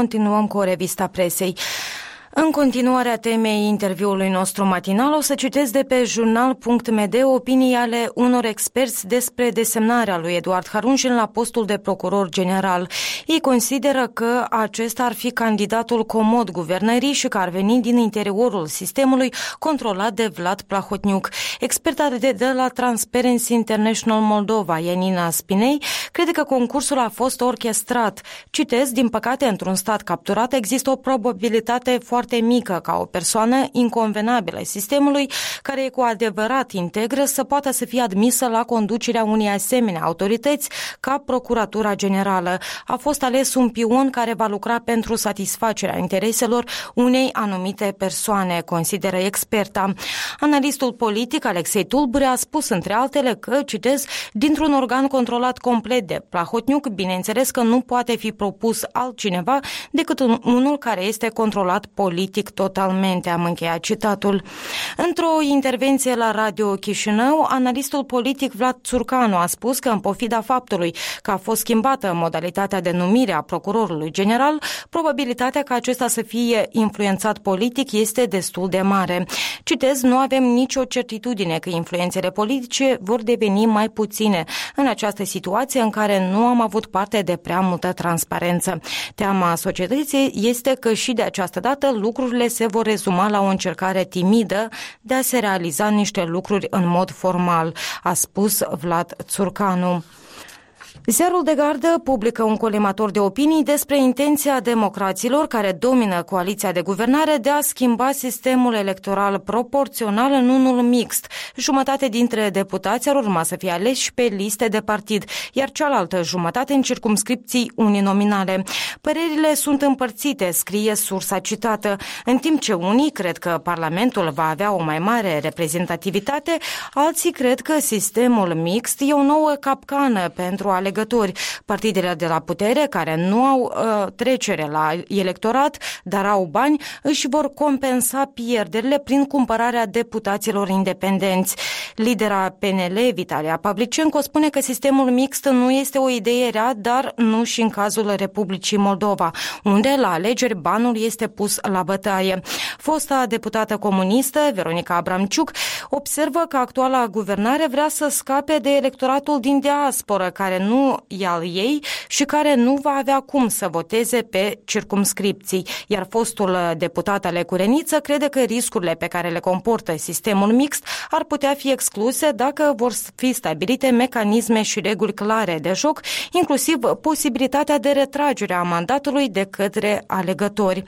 continuăm cu o revista presei. În continuarea temei interviului nostru matinal, o să citesc de pe jurnal.md opinii ale unor experți despre desemnarea lui Eduard Harunjin la postul de procuror general. Ei consideră că acesta ar fi candidatul comod guvernării și că ar veni din interiorul sistemului controlat de Vlad Plahotniuc. Experta de la Transparency International Moldova, Janina Spinei, crede că concursul a fost orchestrat. Citez, din păcate, într-un stat capturat există o probabilitate foarte mică ca o persoană inconvenabilă ai sistemului, care e cu adevărat integră, să poată să fie admisă la conducerea unei asemenea autorități ca Procuratura Generală. A fost ales un pion care va lucra pentru satisfacerea intereselor unei anumite persoane, consideră experta. Analistul politic Alexei Tulbure a spus, între altele, că, citez, dintr-un organ controlat complet de Plahotniuc, bineînțeles că nu poate fi propus altcineva decât unul care este controlat politic totalmente, am încheiat citatul. Într-o intervenție la Radio Chișinău, analistul politic Vlad Țurcanu a spus că, în pofida faptului că a fost schimbată modalitatea de numire a procurorului general, probabilitatea ca acesta să fie influențat politic este destul de mare. Citez, nu avem nicio certitudine că influențele politice vor deveni mai puține în această situație în care nu am avut parte de prea multă transparență. Teama societății este că și de această dată lucrurile se vor rezuma la o încercare timidă de a se realiza niște lucruri în mod formal, a spus Vlad Țurcanu. Ziarul de Gardă publică un colimator de opinii despre intenția democraților care domină coaliția de guvernare de a schimba sistemul electoral proporțional în unul mixt. Jumătate dintre deputați ar urma să fie aleși pe liste de partid, iar cealaltă jumătate în circumscripții uninominale. Părerile sunt împărțite, scrie sursa citată, în timp ce unii cred că Parlamentul va avea o mai mare reprezentativitate, alții cred că sistemul mixt e o nouă capcană pentru alegători. Partidele de la putere, care nu au trecere la electorat, dar au bani, își vor compensa pierderile prin cumpărarea deputaților independenți. Lidera PNL, Vitalia Pavlicenco, spune că sistemul mixt nu este o idee rea, dar nu și în cazul Republicii Moldova, unde la alegeri banul este pus la bătaie. Fosta deputată comunistă, Veronica Abramciuc, observă că actuala guvernare vrea să scape de electoratul din diasporă, care nu e al ei și care nu va avea cum să voteze pe circumscripții. Iar fostul deputat Alecureniță crede că riscurile pe care le comportă sistemul mixt ar putea fi excluse dacă vor fi stabilite mecanisme și reguli clare de joc, inclusiv posibilitatea de retragere a mandatului de către alegători.